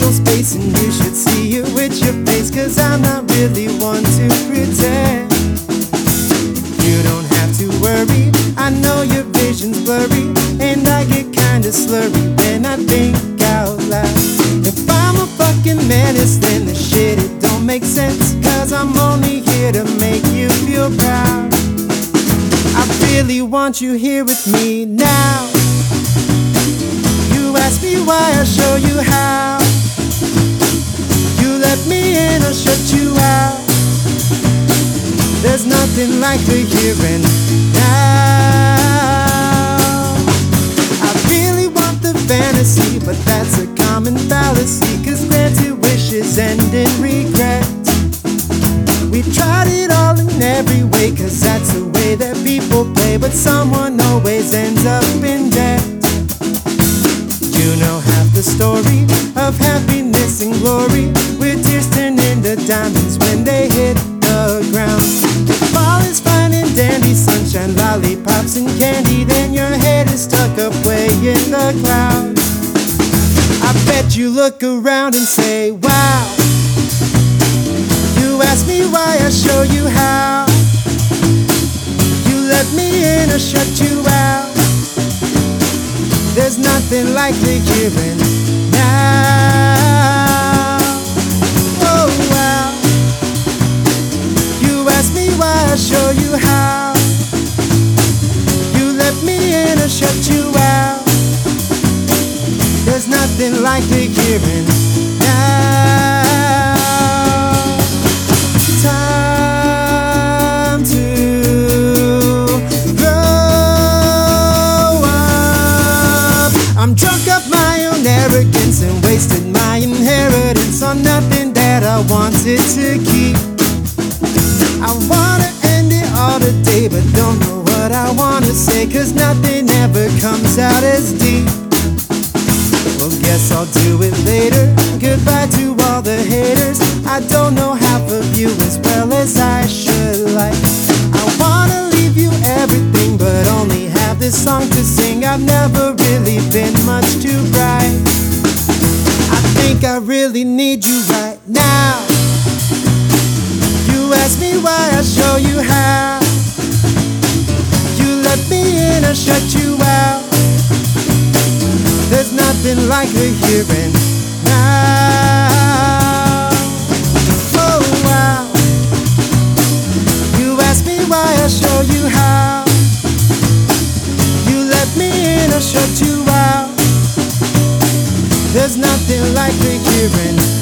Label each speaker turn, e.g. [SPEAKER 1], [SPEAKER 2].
[SPEAKER 1] mental space, and you should see it with your face, 'cause I'm not really one to pretend. You don't have to worry, I know your vision's blurry, and I get kinda slurry when I think out loud. If I'm a fucking menace, then the shit, it don't make sense, 'cause I'm only here to make you feel proud. I really want you here with me now. You ask me why, I show you how. You let me in, I'll shut you out. There's nothing like the here and now. I really want the fantasy, but that's a common fallacy, 'cause granted wishes end in regret. We tried it all in every way, 'cause that's the way that people play, but someone always ends up in debt. You know half the story of happiness and glory, with tears turn into diamonds when they hit the ground. If all is fine and dandy, sunshine, lollipops and candy, then your head is stuck up way in the clouds. I bet you look around and say, wow. You ask me why, I show you how. You let me in, I shut you out. There's nothing like the here and now. Oh wow. You ask me why, I show you how. You let me in, I shut you out. There's nothing like the here and now. Time to grow up. I'm drunk up my own arrogance and wasted my inheritance on nothing that I wanted to keep. I wanna end it all today, but don't know what I wanna say, 'cause nothing ever comes out as deep. Well, guess I'll do it later. Goodbye to all the haters. I don't know half of you as well as I should like. I wanna leave you everything, but only have this song to sing. I've never really been much too bright. I think I really need you right now. You ask me why, I show you how. You let me in, I shut you out. There's nothing like the here and now. Oh wow. You ask me why, I show you how. You let me in, I shut you out. There's nothing like the here and